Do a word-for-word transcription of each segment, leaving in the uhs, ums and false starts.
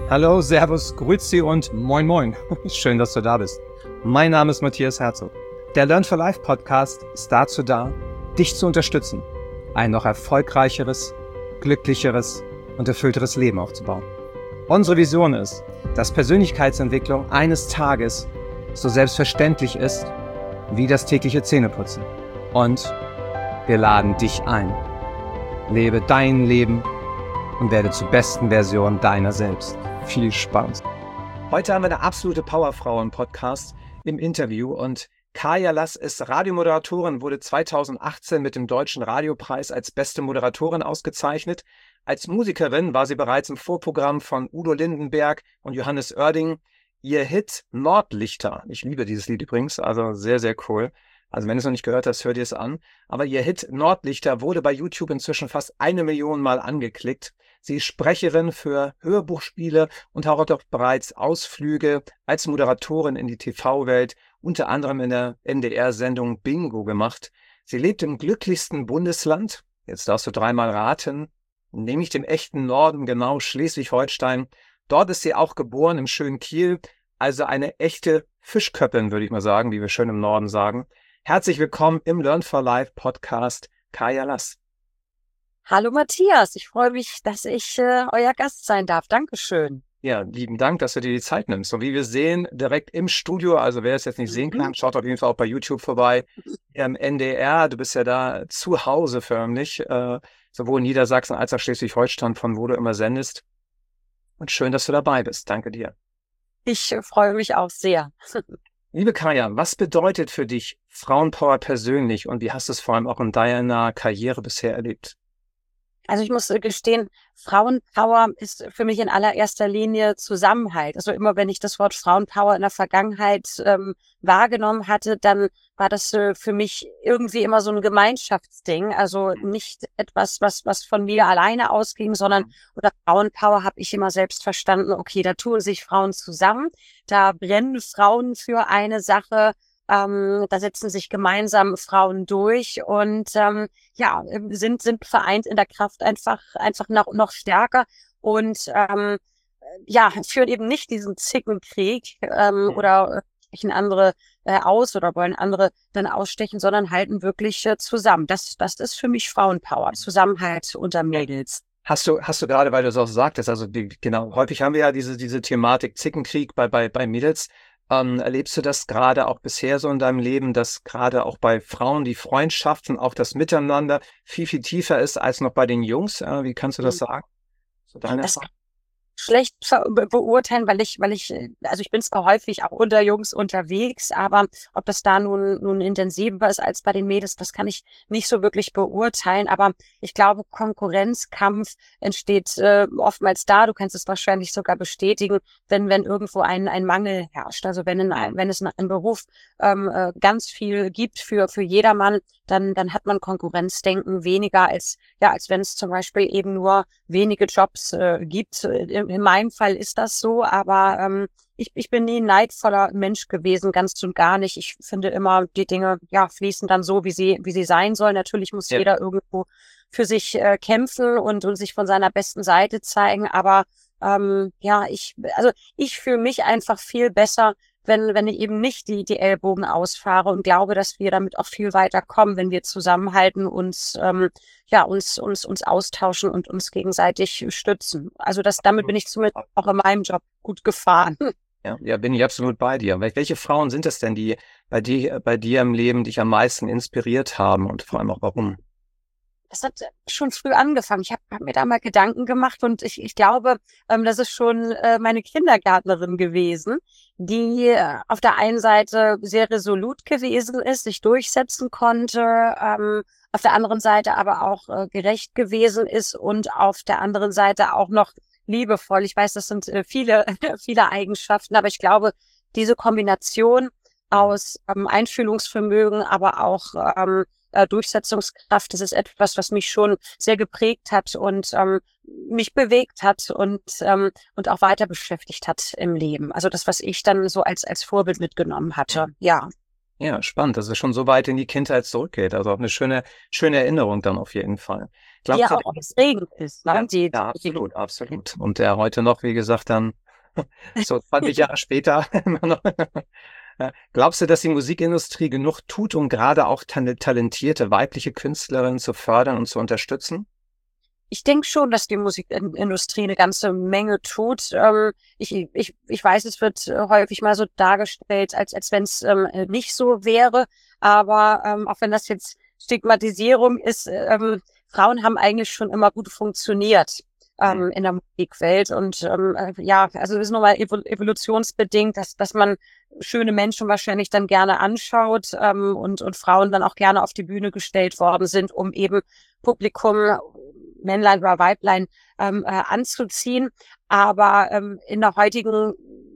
Hallo, Servus, Grüezi und Moin Moin. Schön, dass du da bist. Mein Name ist Matthias Herzog. Der Learn for Life Podcast ist dazu da, dich zu unterstützen, ein noch erfolgreicheres, glücklicheres und erfüllteres Leben aufzubauen. Unsere Vision ist, dass Persönlichkeitsentwicklung eines Tages so selbstverständlich ist wie das tägliche Zähneputzen. Und wir laden dich ein. Lebe dein Leben und werde zur besten Version deiner selbst. Viel Spaß. Heute haben wir eine absolute Powerfrau im Podcast im Interview und Kaya Lass ist Radiomoderatorin, wurde zweitausendachtzehn mit dem Deutschen Radiopreis als beste Moderatorin ausgezeichnet. Als Musikerin war sie bereits im Vorprogramm von Udo Lindenberg und Johannes Oerding. Ihr Hit Nordlichter, ich liebe dieses Lied übrigens, also sehr, sehr cool. Also wenn du es noch nicht gehört hast, hör dir es an. Aber ihr Hit Nordlichter wurde bei YouTube inzwischen fast eine Million Mal angeklickt. Sie ist Sprecherin für Hörbuchspiele und hat auch bereits Ausflüge als Moderatorin in die T V-Welt, unter anderem in der N D R-Sendung Bingo gemacht. Sie lebt im glücklichsten Bundesland, jetzt darfst du dreimal raten, nämlich dem echten Norden, genau Schleswig-Holstein. Dort ist sie auch geboren, im schönen Kiel, also eine echte Fischköppin, würde ich mal sagen, wie wir schön im Norden sagen. Herzlich willkommen im Learn for Life Podcast, Kaya Lass. Hallo Matthias, ich freue mich, dass ich äh, euer Gast sein darf. Dankeschön. Ja, lieben Dank, dass du dir die Zeit nimmst. So wie wir sehen, direkt im Studio, also wer es jetzt nicht sehen kann, schaut auf jeden Fall auch bei YouTube vorbei. Im N D R, du bist ja da zu Hause förmlich, äh, sowohl in Niedersachsen als auch Schleswig-Holstein, von wo du immer sendest. Und schön, dass du dabei bist. Danke dir. Ich äh, freue mich auch sehr. Liebe Kaya, was bedeutet für dich Frauenpower persönlich und wie hast du es vor allem auch in deiner Karriere bisher erlebt? Also ich muss gestehen, Frauenpower ist für mich in allererster Linie Zusammenhalt. Also immer wenn ich das Wort Frauenpower in der Vergangenheit ähm, wahrgenommen hatte, dann war das äh, für mich irgendwie immer so ein Gemeinschaftsding. Also nicht etwas, was was von mir alleine ausging, sondern unter Frauenpower habe ich immer selbst verstanden, okay, da tun sich Frauen zusammen, da brennen Frauen für eine Sache. Ähm, da setzen sich gemeinsam Frauen durch und ähm, ja sind sind vereint in der Kraft einfach einfach noch noch stärker und ähm, ja führen eben nicht diesen Zickenkrieg ähm, oder stechen andere äh, aus oder wollen andere dann ausstechen, sondern halten wirklich äh, zusammen. Das das ist für mich Frauenpower, Zusammenhalt unter Mädels. Hast du, hast du gerade, weil du es auch sagtest, also die, genau, häufig haben wir ja diese, diese Thematik Zickenkrieg bei, bei, bei Mädels. Ähm, erlebst du das gerade auch bisher so in deinem Leben, dass gerade auch bei Frauen die Freundschaft und auch das Miteinander viel, viel tiefer ist als noch bei den Jungs? Äh, wie kannst du das sagen? So deine Das Erfahrung? schlecht be beurteilen, weil ich, weil ich, also ich bin zwar häufig auch unter Jungs unterwegs, aber ob das da nun, nun intensiver ist als bei den Mädels, das kann ich nicht so wirklich beurteilen. Aber ich glaube, Konkurrenzkampf entsteht äh, oftmals da. Du kannst es wahrscheinlich sogar bestätigen, wenn, wenn irgendwo ein, ein Mangel herrscht. Also wenn in ein, wenn es in einem Beruf ähm, äh, ganz viel gibt für, für jedermann, dann, dann hat man Konkurrenzdenken weniger als, ja, als wenn es zum Beispiel eben nur wenige Jobs äh, gibt. In, in meinem Fall ist das so, aber ähm, ich, ich bin nie ein neidvoller Mensch gewesen, ganz und gar nicht. Ich finde immer, die Dinge, ja, fließen dann so, wie sie, wie sie sein sollen. Natürlich muss Ja. jeder irgendwo für sich äh, kämpfen und, und sich von seiner besten Seite zeigen, aber ähm, ja, ich, also ich fühle mich einfach viel besser, wenn wenn ich eben nicht die die Ellbogen ausfahre und glaube, dass wir damit auch viel weiter kommen, wenn wir zusammenhalten, uns ähm, ja uns uns uns austauschen und uns gegenseitig stützen. Also das damit bin ich zumindest auch in meinem Job gut gefahren. Ja, ja, bin ich absolut bei dir. Wel- Welche Frauen sind es denn, die bei dir, bei dir im Leben dich am meisten inspiriert haben und vor allem auch warum? Das hat schon früh angefangen. Ich habe hab mir da mal Gedanken gemacht und ich, ich glaube, ähm, das ist schon äh, meine Kindergärtnerin gewesen, die äh, auf der einen Seite sehr resolut gewesen ist, sich durchsetzen konnte, ähm, auf der anderen Seite aber auch äh, gerecht gewesen ist und auf der anderen Seite auch noch liebevoll. Ich weiß, das sind äh, viele, viele Eigenschaften, aber ich glaube, diese Kombination aus ähm, Einfühlungsvermögen, aber auch ähm, äh, Durchsetzungskraft, das ist etwas, was mich schon sehr geprägt hat und ähm, mich bewegt hat und ähm, und auch weiter beschäftigt hat im Leben. Also das, was ich dann so als als Vorbild mitgenommen hatte. Ja. Ja, spannend, dass es schon so weit in die Kindheit zurückgeht. Also auch eine schöne, schöne Erinnerung dann auf jeden Fall. die ja Glaubst du, auch extrem ist. Ne? ja, Die, ja, die, absolut, absolut. Und der heute noch, wie gesagt, dann so zwanzig Jahre später immer noch. Ja. Glaubst du, dass die Musikindustrie genug tut, um gerade auch tal- talentierte weibliche Künstlerinnen zu fördern und zu unterstützen? Ich denke schon, dass die Musikindustrie eine ganze Menge tut. Ähm, ich, ich, ich weiß, es wird äh, häufig mal so dargestellt, als, als wenn es ähm, nicht so wäre. Aber ähm, auch wenn das jetzt Stigmatisierung ist, ähm, Frauen haben eigentlich schon immer gut funktioniert Hm. ähm, in der Musikwelt. Und ähm, äh, ja, also es ist nochmal evol evolutionsbedingt, dass, dass man schöne Menschen wahrscheinlich dann gerne anschaut ähm, und, und Frauen dann auch gerne auf die Bühne gestellt worden sind, um eben Publikum, Männlein oder Weiblein, ähm, äh, anzuziehen. Aber ähm, in der heutigen,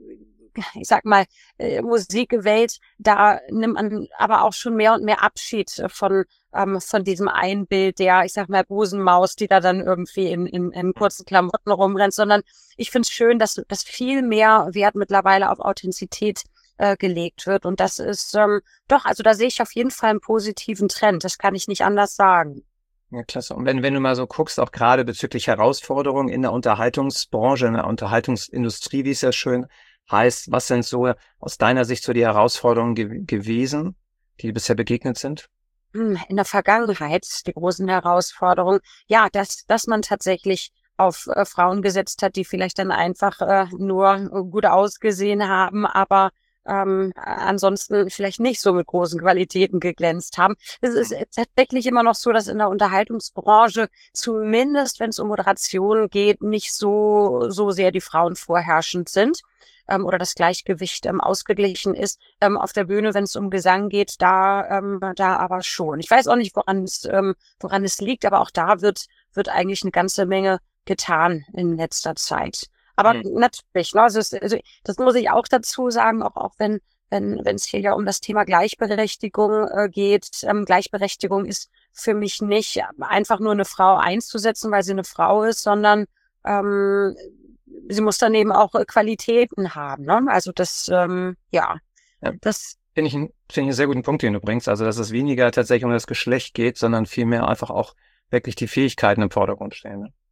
ich sag mal, äh, Musikwelt, da nimmt man aber auch schon mehr und mehr Abschied von ähm, von diesem Einbild der, ich sag mal, Busenmaus, die da dann irgendwie in, in, in kurzen Klamotten rumrennt, sondern ich finde es schön, dass, dass viel mehr Wert mittlerweile auf Authentizität äh, gelegt wird. Und das ist ähm, doch, also da sehe ich auf jeden Fall einen positiven Trend. Das kann ich nicht anders sagen. Ja, klasse. Und wenn, wenn du mal so guckst, auch gerade bezüglich Herausforderungen in der Unterhaltungsbranche, in der Unterhaltungsindustrie, wie es ja schön heißt, was sind so aus deiner Sicht so die Herausforderungen ge gewesen, die dir bisher begegnet sind? Hm, In der Vergangenheit die großen Herausforderungen, ja, dass, dass man tatsächlich auf äh, Frauen gesetzt hat, die vielleicht dann einfach äh, nur gut ausgesehen haben, aber ähm, ansonsten vielleicht nicht so mit großen Qualitäten geglänzt haben. Es ist tatsächlich immer noch so, dass in der Unterhaltungsbranche, zumindest wenn es um Moderation geht, nicht so, so sehr die Frauen vorherrschend sind ähm, oder das Gleichgewicht ähm, ausgeglichen ist. Ähm, auf der Bühne, wenn es um Gesang geht, da, ähm, da aber schon. Ich weiß auch nicht, woran es, ähm, woran es liegt, aber auch da wird, wird eigentlich eine ganze Menge getan in letzter Zeit. Aber Hm. natürlich, ne, also, es, also das muss ich auch dazu sagen, auch, auch wenn wenn wenn es hier ja um das Thema Gleichberechtigung äh, geht. Ähm, Gleichberechtigung ist für mich nicht einfach nur eine Frau einzusetzen, weil sie eine Frau ist, sondern ähm, sie muss dann eben auch äh, Qualitäten haben. Ne? Also das, ähm, ja, Ja, das finde ich, ein- finde ich einen sehr guten Punkt, den du bringst. Also, dass es weniger tatsächlich um das Geschlecht geht, sondern vielmehr einfach auch wirklich die Fähigkeiten im Vordergrund stehen. Ne?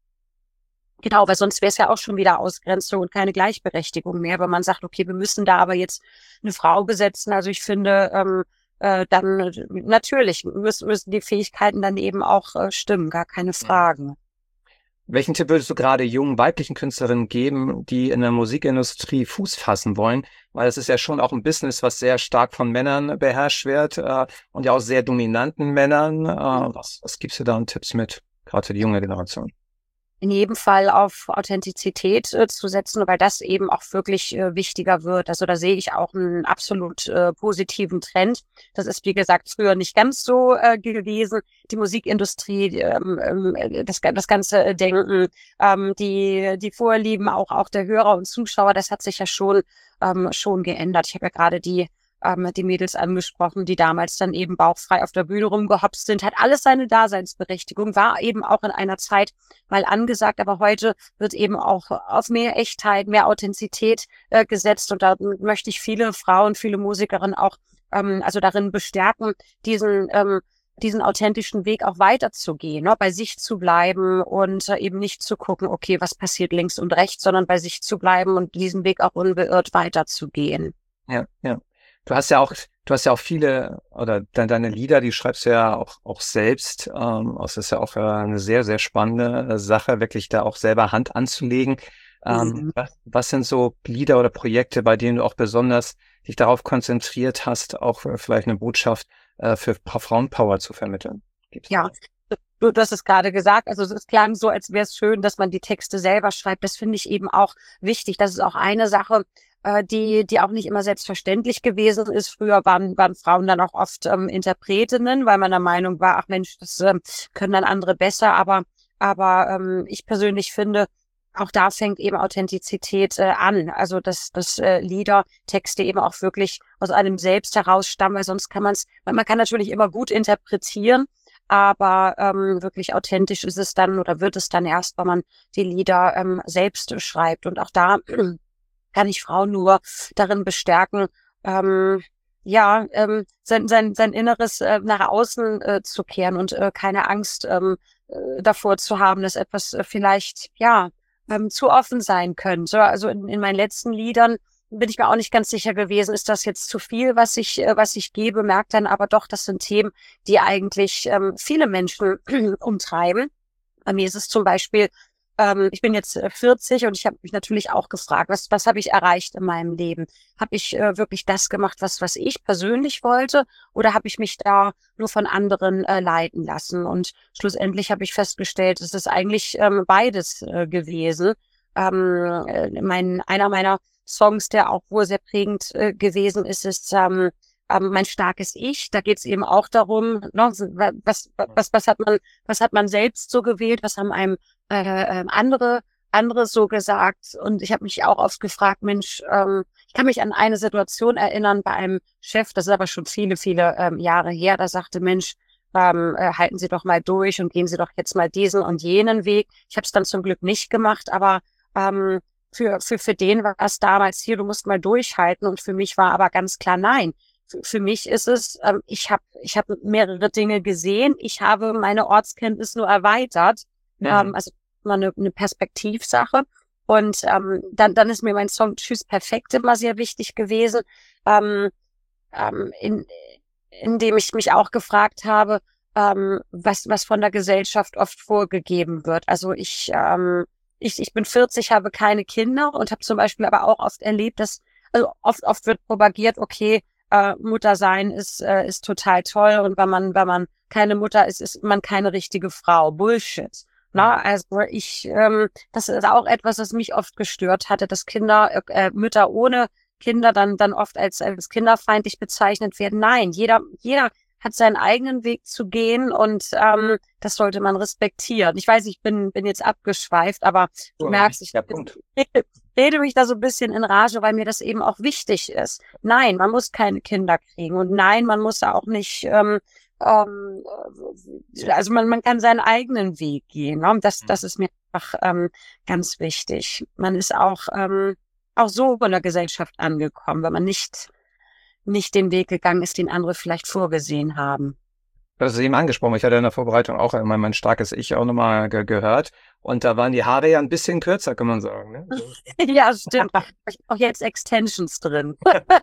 Genau, weil sonst wäre es ja auch schon wieder Ausgrenzung und keine Gleichberechtigung mehr, wenn man sagt, okay, wir müssen da aber jetzt eine Frau besetzen. Also ich finde, ähm, äh, dann äh, natürlich müssen, müssen die Fähigkeiten dann eben auch äh, stimmen, gar keine Mhm. Fragen. Welchen Tipp würdest du gerade jungen weiblichen Künstlerinnen geben, die in der Musikindustrie Fuß fassen wollen? Weil es ist ja schon auch ein Business, was sehr stark von Männern beherrscht wird äh, und ja auch sehr dominanten Männern. Äh, was, was gibst du da an Tipps mit, gerade für die junge Generation? In jedem Fall auf Authentizität äh, zu setzen, weil das eben auch wirklich äh, wichtiger wird. Also da sehe ich auch einen absolut äh, positiven Trend. Das ist, wie gesagt, früher nicht ganz so äh, gewesen. Die Musikindustrie, ähm, ähm, das, das ganze Denken, ähm, die, die Vorlieben auch, auch der Hörer und Zuschauer, das hat sich ja schon, ähm, schon geändert. Ich habe ja gerade die ähm, die Mädels angesprochen, die damals dann eben bauchfrei auf der Bühne rumgehopst sind, hat alles seine Daseinsberechtigung, war eben auch in einer Zeit mal angesagt, aber heute wird eben auch auf mehr Echtheit, mehr Authentizität äh, gesetzt und da möchte ich viele Frauen, viele Musikerinnen auch ähm, also darin bestärken, diesen ähm, diesen authentischen Weg auch weiterzugehen, ne? Bei sich zu bleiben und äh, eben nicht zu gucken, okay, was passiert links und rechts, sondern bei sich zu bleiben und diesen Weg auch unbeirrt weiterzugehen. Ja, ja. Du hast ja auch, du hast ja auch viele, oder de deine Lieder, die schreibst du ja auch, auch selbst. Ähm, das ist ja auch äh, eine sehr, sehr spannende äh, Sache, wirklich da auch selber Hand anzulegen. Ähm, Mhm. was, was sind so Lieder oder Projekte, bei denen du auch besonders dich darauf konzentriert hast, auch äh, vielleicht eine Botschaft äh, für Pa- Frauenpower zu vermitteln? Gibt's da Ja, was? du, du hast es gerade gesagt. Also es klang so, als wäre es schön, dass man die Texte selber schreibt. Das finde ich eben auch wichtig. Das ist auch eine Sache, äh, die, die auch nicht immer selbstverständlich gewesen ist. Früher waren, waren Frauen dann auch oft ähm, Interpretinnen, weil man der Meinung war, ach Mensch, das ähm, können dann andere besser. Aber, aber ähm, ich persönlich finde, auch da fängt eben Authentizität äh, an. Also dass, dass äh, Lieder, Texte eben auch wirklich aus einem selbst herausstammen, weil sonst kann man es, man, man kann natürlich immer gut interpretieren, aber ähm, wirklich authentisch ist es dann oder wird es dann erst, wenn man die Lieder ähm, selbst schreibt. Und auch da kann ich Frauen nur darin bestärken, ähm, ja, ähm, sein, sein, sein Inneres äh, nach außen äh, zu kehren und äh, keine Angst ähm, äh, davor zu haben, dass etwas äh, vielleicht, ja, ähm, zu offen sein könnte. Also in, in meinen letzten Liedern bin ich mir auch nicht ganz sicher gewesen, ist das jetzt zu viel, was ich, äh, was ich gebe, merke dann aber doch, das sind Themen, die eigentlich ähm, viele Menschen umtreiben. Bei mir ist es zum Beispiel, ähm, ich bin jetzt äh, vierzig und ich habe mich natürlich auch gefragt, was, was habe ich erreicht in meinem Leben? Habe ich äh, wirklich das gemacht, was, was ich persönlich wollte, oder habe ich mich da nur von anderen äh, leiten lassen? Und schlussendlich habe ich festgestellt, es ist eigentlich ähm, beides äh, gewesen. Ähm, äh, mein, einer meiner Songs, der auch wohl sehr prägend äh, gewesen ist, ist ähm, ähm, mein starkes Ich. Da geht es eben auch darum, ne, was, was, was hat man, was hat man selbst so gewählt, was haben einem äh, äh, andere, andere so gesagt. Und ich habe mich auch oft gefragt, Mensch, ähm, ich kann mich an eine Situation erinnern bei einem Chef, das ist aber schon viele, viele ähm, Jahre her, da sagte, Mensch, ähm, äh, halten Sie doch mal durch und gehen Sie doch jetzt mal diesen und jenen Weg. Ich habe es dann zum Glück nicht gemacht, aber ähm, für, für, für den war es damals hier, du musst mal durchhalten. Und für mich war aber ganz klar, nein. Für, für mich ist es, ähm, ich habe ich hab mehrere Dinge gesehen. Ich habe meine Ortskenntnis nur erweitert. Mhm. Ähm, also mal eine, eine Perspektivsache. Und ähm, dann, dann ist mir mein Song Tschüss Perfekt immer sehr wichtig gewesen, ähm, ähm, in, in dem ich mich auch gefragt habe, ähm, was, was von der Gesellschaft oft vorgegeben wird. Also ich, ähm, ich, ich bin vierzig, habe keine Kinder und habe zum Beispiel aber auch oft erlebt, dass, also oft, oft wird propagiert, okay, äh, Mutter sein ist, äh, ist total toll, und wenn man, wenn man keine Mutter ist, ist man keine richtige Frau. Bullshit. Na, also ich, ähm, das ist auch etwas, das mich oft gestört hatte, dass Kinder, äh, Mütter ohne Kinder dann, dann oft als, als kinderfeindlich bezeichnet werden. Nein, jeder, jeder hat seinen eigenen Weg zu gehen, und ähm, das sollte man respektieren. Ich weiß, ich bin, bin jetzt abgeschweift, aber du oh, merkst, ich rede, rede mich da so ein bisschen in Rage, weil mir das eben auch wichtig ist. Nein, man muss keine Kinder kriegen, und nein, man muss auch nicht, ähm, ähm, also man, man kann seinen eigenen Weg gehen. Ne? Das, das ist mir einfach ähm, ganz wichtig. Man ist auch, ähm, auch so in der Gesellschaft angekommen, wenn man nicht nicht den Weg gegangen ist, den andere vielleicht vorgesehen haben. Das ist eben angesprochen. Ich hatte in der Vorbereitung auch immer mein starkes Ich auch nochmal ge- gehört. Und da waren die Haare ja ein bisschen kürzer, kann man sagen. Ne? Ja, stimmt. Ich habe auch jetzt Extensions drin.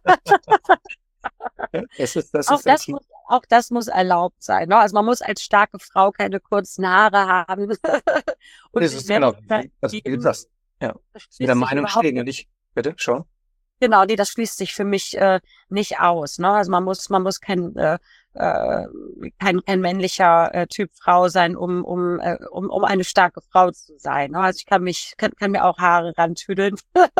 das ist, das auch, ist das muss, auch das muss erlaubt sein. Ne? Also man muss als starke Frau keine kurzen Haare haben. Und das ist genau, das, das, ja. Das mit der Meinung stehen und ich, bitte, schon. Genau, nee, das schließt sich für mich äh, nicht aus. Ne? Also man muss, man muss kein, äh, äh, kein, kein männlicher äh, Typ Frau sein, um, um, äh, um, um eine starke Frau zu sein. Ne? Also ich kann mich, kann, kann mir auch Haare rantüdeln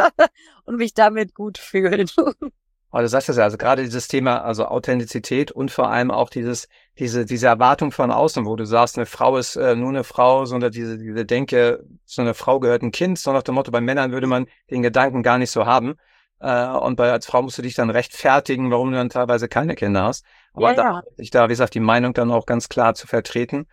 und mich damit gut fühlen. Aber du sagst das ja, also gerade dieses Thema, also Authentizität und vor allem auch dieses, diese, diese Erwartung von außen, wo du sagst, eine Frau ist äh, nur eine Frau, sondern diese, diese Denke, so eine Frau gehört ein Kind, so nach dem Motto, bei Männern würde man den Gedanken gar nicht so haben. Und bei, als Frau musst du dich dann rechtfertigen, warum du dann teilweise keine Kinder hast. Aber ja, da, ja. ich da, wie gesagt, die Meinung dann auch ganz klar zu vertreten.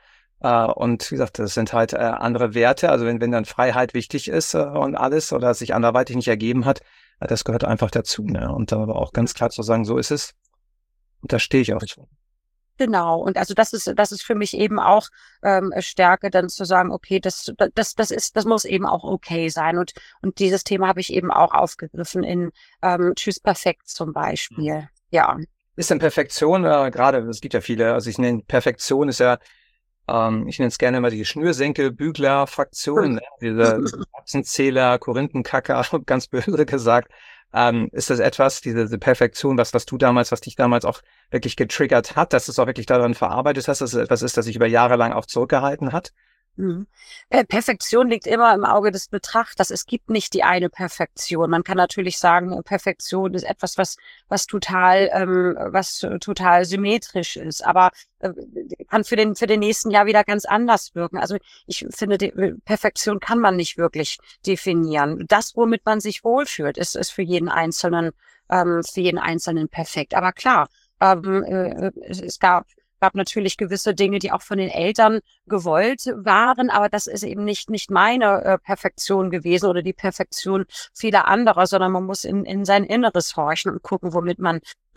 Und wie gesagt, das sind halt andere Werte. Also wenn, wenn dann Freiheit wichtig ist und alles oder sich anderweitig nicht ergeben hat, das gehört einfach dazu. Ne? Und da aber auch ganz klar zu sagen, so ist es. Und da stehe ich auch schon. Genau. Und also das ist, das ist für mich eben auch ähm, Stärke, dann zu sagen, okay, das, das, das ist, das muss eben auch okay sein. Und und dieses Thema habe ich eben auch aufgegriffen in ähm, Tschüss Perfekt zum Beispiel. Mhm. Ja. Ist denn Perfektion, äh, gerade, es gibt ja viele, also ich nenne Perfektion ist ja, ähm, ich nenne es gerne immer die Schnürsenkel-Bügler-Fraktion, ne? Diese Erbsenzähler, Korinthenkacker, ganz böse gesagt. Ähm, ist das etwas, diese, diese Perfektion, was, was du damals, was dich damals auch wirklich getriggert hat, dass du es auch wirklich daran verarbeitet hast, dass es etwas ist, das sich über Jahre lang auch zurückgehalten hat? Mhm. Perfektion liegt immer im Auge des Betrachters. Es gibt nicht die eine Perfektion. Man kann natürlich sagen, Perfektion ist etwas, was was total ähm, was total symmetrisch ist, aber äh, kann für den für den nächsten Jahr wieder ganz anders wirken. Also ich finde, die Perfektion kann man nicht wirklich definieren. Das, womit man sich wohlfühlt, ist ist für jeden Einzelnen ähm, für jeden Einzelnen perfekt. Aber klar, ähm, äh, es, es gab gab natürlich gewisse Dinge, die auch von den Eltern gewollt waren, aber das ist eben nicht nicht meine äh, Perfektion gewesen oder die Perfektion vieler anderer, sondern man muss in in sein Inneres horchen und gucken, womit man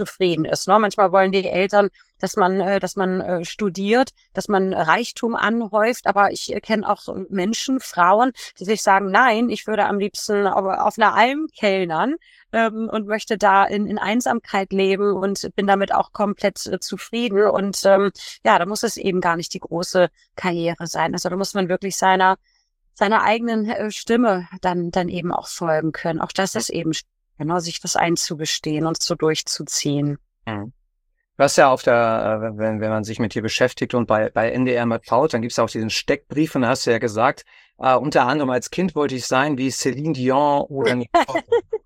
zufrieden ist. Ne? Manchmal wollen die Eltern, dass man, äh, dass man äh, studiert, dass man Reichtum anhäuft. Aber ich kenne auch Menschen, Frauen, die sich sagen, nein, ich würde am liebsten auf, auf einer Alm kellnern ähm, und möchte da in, in Einsamkeit leben und bin damit auch komplett äh, zufrieden. Und ähm, ja, da muss es eben gar nicht die große Karriere sein. Also da muss man wirklich seiner seiner eigenen äh, Stimme dann dann eben auch folgen können. Auch das ist eben genau, sich das einzugestehen und so durchzuziehen. Mhm. Du hast ja auf der, äh, wenn, wenn man sich mit dir beschäftigt und bei, bei N D R mal schaut, dann gibt's auch diesen Steckbrief und da hast du ja gesagt, äh, unter anderem als Kind wollte ich sein wie Celine Dion oder Nicole.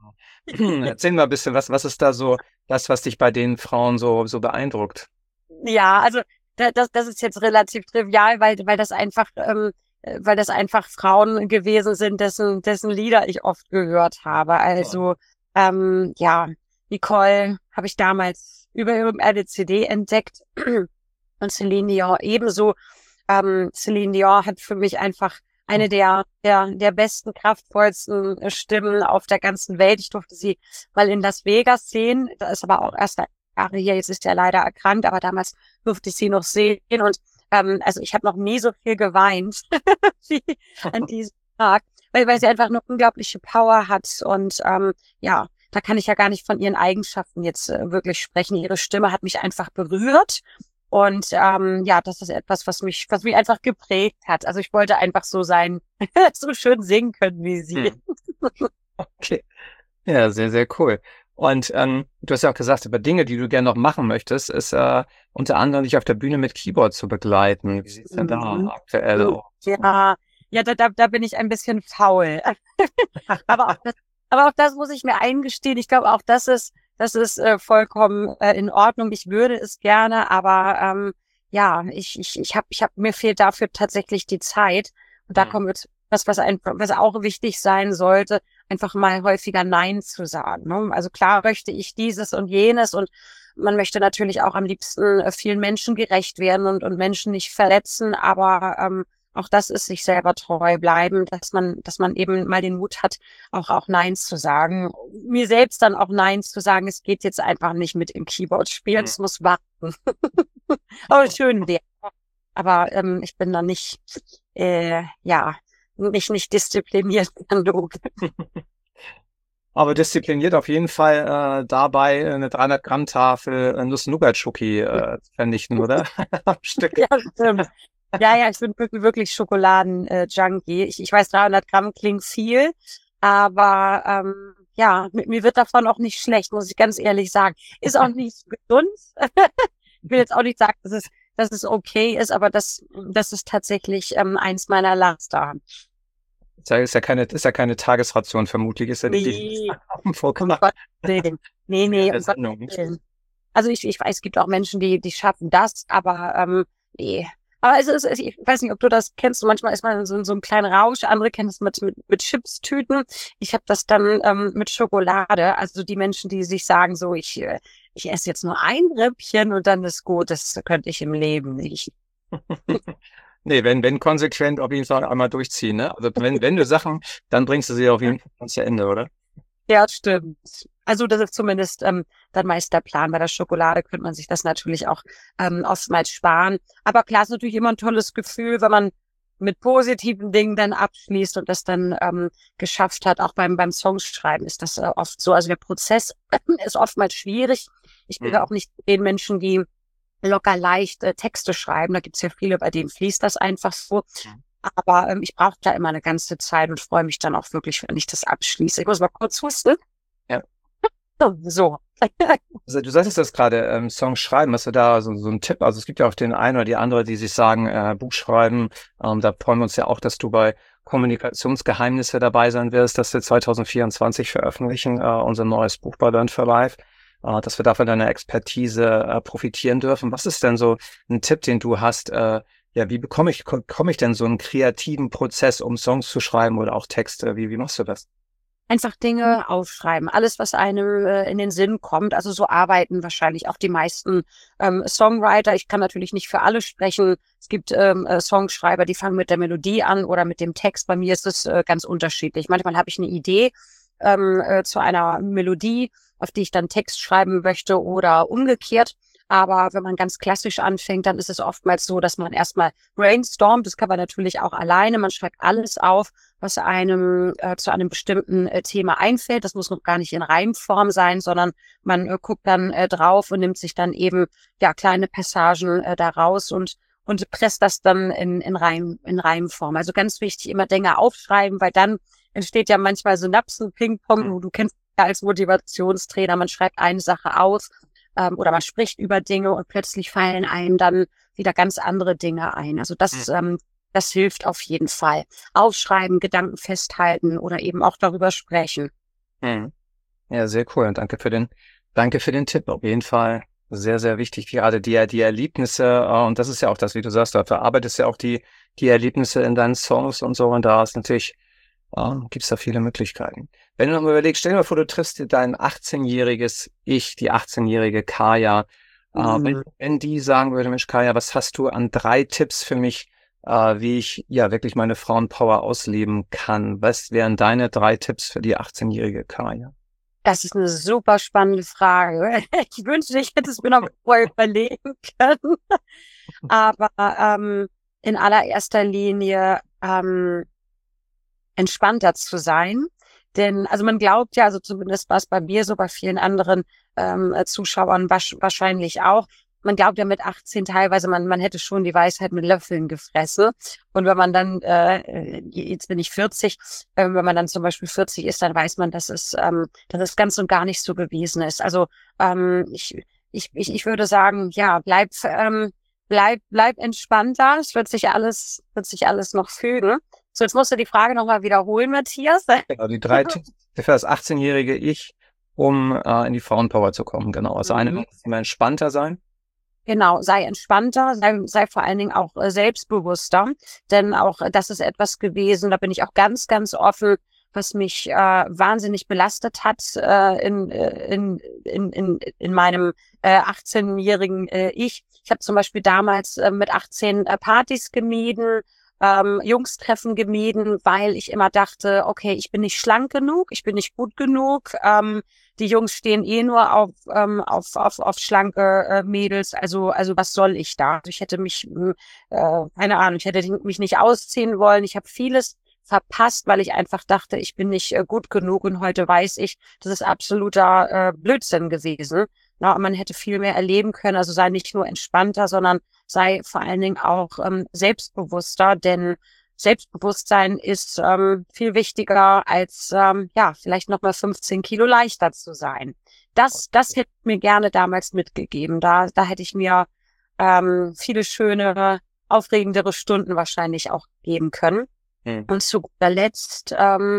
Erzähl mal ein bisschen, was, was ist da so das, was dich bei den Frauen so, so beeindruckt? Ja, also da, das, das ist jetzt relativ trivial, weil, weil das einfach, ähm, weil das einfach Frauen gewesen sind, dessen, dessen Lieder ich oft gehört habe. Also, ähm, ja, Nicole habe ich damals über eine C D entdeckt und Celine Dion ebenso. Ähm, Celine Dion hat für mich einfach eine der, der, der besten, kraftvollsten Stimmen auf der ganzen Welt. Ich durfte sie mal in Las Vegas sehen. Da ist aber auch erst Jahre hier. Jetzt ist er leider erkrankt, aber damals durfte ich sie noch sehen. Und ähm, also ich habe noch nie so viel geweint wie an diesem Tag, weil, weil sie einfach eine unglaubliche Power hat. Und ähm, ja, da kann ich ja gar nicht von ihren Eigenschaften jetzt äh, wirklich sprechen. Ihre Stimme hat mich einfach berührt. Und ähm, ja, das ist etwas, was mich, was mich einfach geprägt hat. Also ich wollte einfach so sein, so schön singen können wie sie. Hm. Okay. Ja, sehr, sehr cool. Und ähm, du hast ja auch gesagt, über Dinge, die du gerne noch machen möchtest, ist äh, unter anderem dich auf der Bühne mit Keyboard zu begleiten. Wie sieht's denn da Mhm. aktuell aus? Ja, ja, da, da, da bin ich ein bisschen faul. aber, auch das, aber auch das muss ich mir eingestehen. Ich glaube, auch das ist, das ist äh, vollkommen äh, in Ordnung. Ich würde es gerne, aber ähm, ja, ich, ich, ich habe, ich habe, mir fehlt dafür tatsächlich die Zeit. Und da Hm. kommt jetzt was, was einfach, was auch wichtig sein sollte, einfach mal häufiger Nein zu sagen. Ne? Also klar möchte ich dieses und jenes und man möchte natürlich auch am liebsten äh, vielen Menschen gerecht werden und, und Menschen nicht verletzen, aber ähm, auch das ist sich selber treu bleiben, dass man, dass man eben mal den Mut hat, auch auch Nein zu sagen. Mir selbst dann auch Nein zu sagen, es geht jetzt einfach nicht mit im Keyboard spielen, Hm. es muss warten. Aber schön wäre. Aber ähm, ich bin da nicht, äh, ja, nicht, nicht diszipliniert genug. Aber diszipliniert auf jeden Fall äh, dabei eine dreihundert Gramm Tafel äh, Nuss-Nougat-Schoki äh, vernichten, oder? Am Stück. Ja, stimmt. Ja, ja, ich bin wirklich, wirklich Schokoladen-Junkie. Ich, ich weiß, dreihundert Gramm klingt viel, aber ähm, ja, mit mir wird davon auch nicht schlecht, muss ich ganz ehrlich sagen. Ist auch nicht gesund. Ich will jetzt auch nicht sagen, dass es, dass es okay ist, aber das, das ist tatsächlich ähm, eins meiner Laster. Ist ja, ist ja keine, ist ja keine Tagesration, vermutlich ist ja die Nee, um Vorknapp Gottes Willen. Nee, nee, der um Sendung. Gottes Willen. Also ich, ich weiß, es gibt auch Menschen, die, die schaffen das, aber ähm, nee. Aber es ist, ich weiß nicht, ob du das kennst. Manchmal ist man in so, in so einem kleinen Rausch. Andere kennen es mit, mit, mit Chips-Tüten. Ich habe das dann ähm, mit Schokolade. Also die Menschen, die sich sagen, so ich, äh, ich esse jetzt nur ein Rippchen und dann ist gut. Das könnte ich im Leben nicht. Nee, wenn, wenn konsequent auf jeden Fall einmal durchziehen, ne? Also wenn, wenn du Sachen, dann bringst du sie auf jeden Fall zu Ende, oder? Ja, stimmt. Also das ist zumindest ähm, dann meist der Plan. Bei der Schokolade könnte man sich das natürlich auch ähm, oftmals sparen. Aber klar, ist natürlich immer ein tolles Gefühl, wenn man mit positiven Dingen dann abschließt und das dann ähm, geschafft hat. Auch beim beim Songschreiben ist das äh, oft so. Also der Prozess ist oftmals schwierig. Ich gehöre auch nicht zu den Menschen, die locker leicht äh, Texte schreiben. Da gibt's ja viele, bei denen fließt das einfach so. Aber ähm, ich brauche da immer eine ganze Zeit und freue mich dann auch wirklich, wenn ich das abschließe. Ich muss mal kurz husten. Ja. So. Also du sagtest das gerade, ähm, Songs schreiben, hast du da so, so einen Tipp? Also es gibt ja auch den einen oder die andere, die sich sagen, äh, Buch schreiben. Ähm, da freuen wir uns ja auch, dass du bei Kommunikationsgeheimnisse dabei sein wirst, dass wir zwanzig vierundzwanzig veröffentlichen, äh, unser neues Buch bei Learn for Life, äh, dass wir da von deiner Expertise äh, profitieren dürfen. Was ist denn so ein Tipp, den du hast? Äh, ja, wie bekomme ich, komme ich denn so einen kreativen Prozess, um Songs zu schreiben oder auch Texte? Wie, wie machst du das? Einfach Dinge aufschreiben. Alles, was einem äh, in den Sinn kommt. Also so arbeiten wahrscheinlich auch die meisten ähm, Songwriter. Ich kann natürlich nicht für alle sprechen. Es gibt ähm, äh, Songschreiber, die fangen mit der Melodie an oder mit dem Text. Bei mir ist es äh, ganz unterschiedlich. Manchmal habe ich eine Idee ähm, äh, zu einer Melodie, auf die ich dann Text schreiben möchte oder umgekehrt. Aber wenn man ganz klassisch anfängt, dann ist es oftmals so, dass man erstmal brainstormt. Das kann man natürlich auch alleine. Man schreibt alles auf, was einem äh, zu einem bestimmten äh, Thema einfällt. Das muss noch gar nicht in Reimform sein, sondern man äh, guckt dann äh, drauf und nimmt sich dann eben ja kleine Passagen äh, daraus und und presst das dann in in Reim in Reimform. Also ganz wichtig, immer Dinge aufschreiben, weil dann entsteht ja manchmal Synapsen, Ping-Pong. Du, du kennst ja als Motivationstrainer, man schreibt eine Sache auf ähm, oder man spricht über Dinge und plötzlich fallen einem dann wieder ganz andere Dinge ein. Also das, mhm. ähm, das hilft auf jeden Fall. Aufschreiben, Gedanken festhalten oder eben auch darüber sprechen. Mhm. Ja, sehr cool. Und danke für den, danke für den Tipp. Auf jeden Fall sehr, sehr wichtig. Gerade die, die Erlebnisse, und das ist ja auch das, wie du sagst, du verarbeitest ja auch die, die Erlebnisse in deinen Songs und so. Und da ist natürlich, ja, gibt's da viele Möglichkeiten. Wenn du noch mal überlegst, stell dir mal vor, du triffst dir dein achtzehnjähriges Ich, die achtzehnjährige Kaya. Mhm. Äh, wenn, wenn die sagen würde, Mensch, Kaya, was hast du an drei Tipps für mich, äh, wie ich ja wirklich meine Frauenpower ausleben kann? Was wären deine drei Tipps für die achtzehnjährige Kaya? Das ist eine super spannende Frage. Ich wünschte, ich hätte es mir noch vorher überlegen können. Aber ähm, in allererster Linie ähm, entspannter zu sein. Denn, also man glaubt ja, also zumindest war es bei mir so, bei vielen anderen ähm, Zuschauern wahrscheinlich auch, man glaubt ja mit achtzehn teilweise, man man hätte schon die Weisheit mit Löffeln gefressen. Und wenn man dann, äh, jetzt bin ich vierzig, äh, wenn man dann zum Beispiel vierzig ist, dann weiß man, dass es, ähm, dass es ganz und gar nicht so gewesen ist. Also ähm, ich, ich, ich, ich würde sagen, ja, bleib, ähm, bleib, bleib entspannter. Es wird sich alles, wird sich alles noch fügen. So, jetzt musst du die Frage nochmal wiederholen, Matthias. Genau, die drei Tipps für das achtzehnjährige Ich, um äh, in die Frauenpower zu kommen. Genau. Also mhm. eine muss immer entspannter sein. Genau, sei entspannter, sei, sei vor allen Dingen auch äh, selbstbewusster, denn auch äh, das ist etwas gewesen, da bin ich auch ganz, ganz offen, was mich äh, wahnsinnig belastet hat äh, in, in, in, in, in meinem äh, achtzehnjährigen äh, Ich. Ich habe zum Beispiel damals äh, mit achtzehn äh, Partys gemieden, ähm, Jungstreffen gemieden, weil ich immer dachte, okay, ich bin nicht schlank genug, ich bin nicht gut genug, ähm, die Jungs stehen eh nur auf ähm, auf auf auf schlanke äh, Mädels, also also was soll ich da? Also ich hätte mich äh, keine Ahnung, ich hätte mich nicht ausziehen wollen. Ich habe vieles verpasst, weil ich einfach dachte, ich bin nicht äh, gut genug, und heute weiß ich, das ist absoluter äh, Blödsinn gewesen. Na, man hätte viel mehr erleben können, also sei nicht nur entspannter, sondern sei vor allen Dingen auch ähm, selbstbewusster, denn Selbstbewusstsein ist ähm, viel wichtiger als, ähm, ja, vielleicht noch mal fünfzehn Kilo leichter zu sein. Das, das hätte ich mir gerne damals mitgegeben. Da, da hätte ich mir ähm, viele schöne, aufregendere Stunden wahrscheinlich auch geben können. Hm. Und zu guter Letzt, ähm,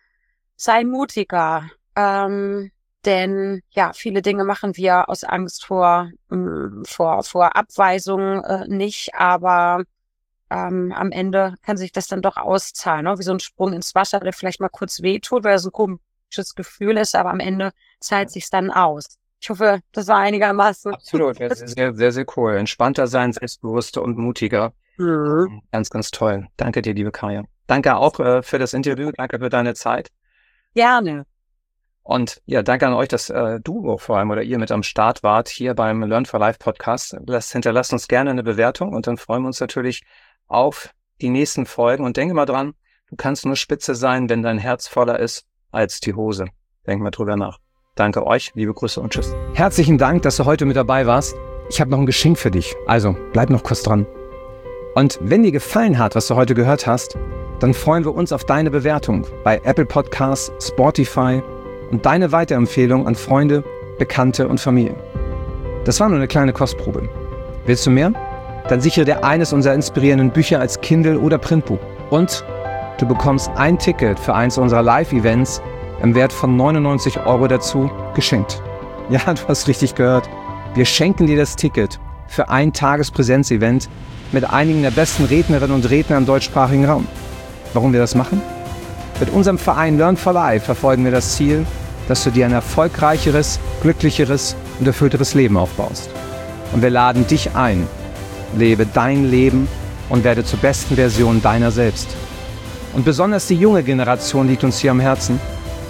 sei mutiger. Ähm, denn ja, viele Dinge machen wir aus Angst vor, ähm, vor, vor Abweisung äh, nicht, aber Ähm, am Ende kann sich das dann doch auszahlen, ne? Wie so ein Sprung ins Wasser, der vielleicht mal kurz wehtut, weil es ein komisches Gefühl ist, aber am Ende zahlt sich's dann aus. Ich hoffe, das war einigermaßen. Absolut, ja, sehr, sehr, sehr cool. Entspannter sein, selbstbewusster und mutiger. Mhm. Ganz, ganz toll. Danke dir, liebe Kaya. Danke auch äh, für das Interview, danke für deine Zeit. Gerne. Und ja, danke an euch, dass äh, du vor allem oder ihr mit am Start wart hier beim Learn for Life Podcast. Lasst, hinterlasst uns gerne eine Bewertung und dann freuen wir uns natürlich auf die nächsten Folgen. Und denke mal dran, du kannst nur Spitze sein, wenn dein Herz voller ist als die Hose. Denk mal drüber nach. Danke euch, liebe Grüße und tschüss. Herzlichen Dank, dass du heute mit dabei warst. Ich habe noch ein Geschenk für dich, also bleib noch kurz dran. Und wenn dir gefallen hat, was du heute gehört hast, dann freuen wir uns auf deine Bewertung bei Apple Podcasts, Spotify und deine Weiterempfehlung an Freunde, Bekannte und Familie. Das war nur eine kleine Kostprobe. Willst du mehr? Dann sichere dir eines unserer inspirierenden Bücher als Kindle oder Printbuch. Und du bekommst ein Ticket für eins unserer Live-Events im Wert von neunundneunzig Euro dazu geschenkt. Ja, du hast richtig gehört. Wir schenken dir das Ticket für ein Tagespräsenz-Event mit einigen der besten Rednerinnen und Redner im deutschsprachigen Raum. Warum wir das machen? Mit unserem Verein Learn for Life verfolgen wir das Ziel, dass du dir ein erfolgreicheres, glücklicheres und erfüllteres Leben aufbaust. Und wir laden dich ein. Lebe dein Leben und werde zur besten Version deiner selbst. Und besonders die junge Generation liegt uns hier am Herzen.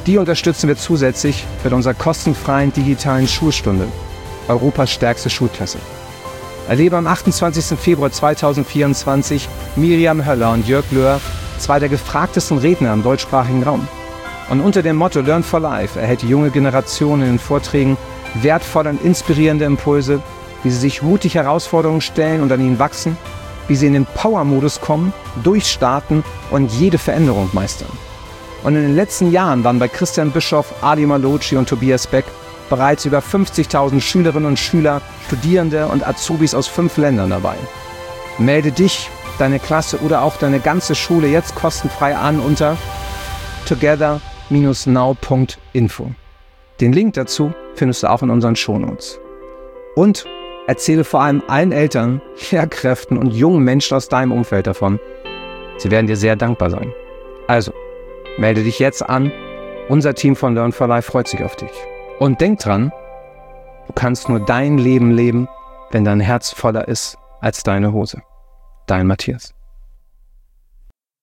Die unterstützen wir zusätzlich mit unserer kostenfreien digitalen Schulstunde, Europas stärkste Schulklasse. Erlebe am achtundzwanzigsten Februar zweitausendvierundzwanzig Miriam Höller und Jörg Löhr, zwei der gefragtesten Redner im deutschsprachigen Raum. Und unter dem Motto Learn for Life erhält die junge Generation in den Vorträgen wertvolle und inspirierende Impulse, wie sie sich mutig Herausforderungen stellen und an ihnen wachsen, wie sie in den Power-Modus kommen, durchstarten und jede Veränderung meistern. Und in den letzten Jahren waren bei Christian Bischoff, Ali Malocci und Tobias Beck bereits über fünfzigtausend Schülerinnen und Schüler, Studierende und Azubis aus fünf Ländern dabei. Melde dich, deine Klasse oder auch deine ganze Schule jetzt kostenfrei an unter together dash now punkt info. Den Link dazu findest du auch in unseren Shownotes. Und erzähle vor allem allen Eltern, Lehrkräften und jungen Menschen aus deinem Umfeld davon. Sie werden dir sehr dankbar sein. Also, melde dich jetzt an. Unser Team von Learn for Life freut sich auf dich. Und denk dran, du kannst nur dein Leben leben, wenn dein Herz voller ist als deine Hose. Dein Matthias.